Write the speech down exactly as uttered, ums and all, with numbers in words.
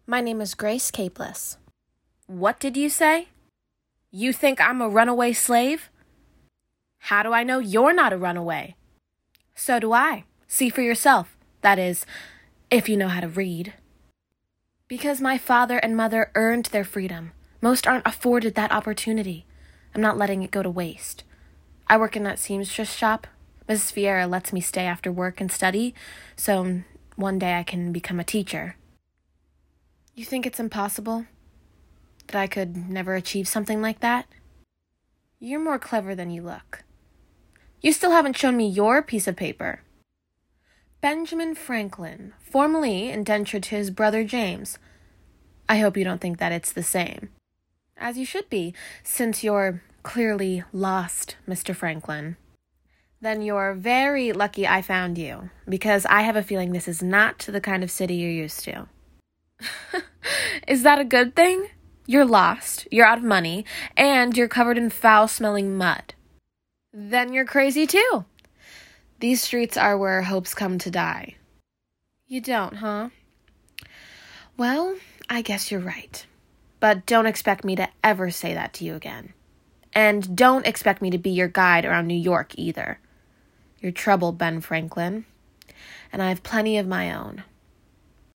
My name is Grace Capeless. What did you say? You think I'm a runaway slave? How do I know you're not a runaway? So do I. See for yourself. That is, if you know how to read. Because my father and mother earned their freedom. Most aren't afforded that opportunity. I'm not letting it go to waste. I work in that seamstress shop. Missus Vieira lets me stay after work and study, so one day I can become a teacher. You think it's impossible? That I could never achieve something like that? You're more clever than you look. You still haven't shown me your piece of paper. Benjamin Franklin, formerly indentured to his brother James. I hope you don't think that it's the same. As you should be, since you're clearly lost, Mister Franklin. Then you're very lucky I found you, because I have a feeling this is not the kind of city you're used to. Is that a good thing? You're lost, you're out of money, and you're covered in foul-smelling mud. Then you're crazy too. These streets are where hopes come to die. You don't, huh? Well, I guess you're right. But don't expect me to ever say that to you again. And don't expect me to be your guide around New York either. You're trouble, Ben Franklin. And I have plenty of my own.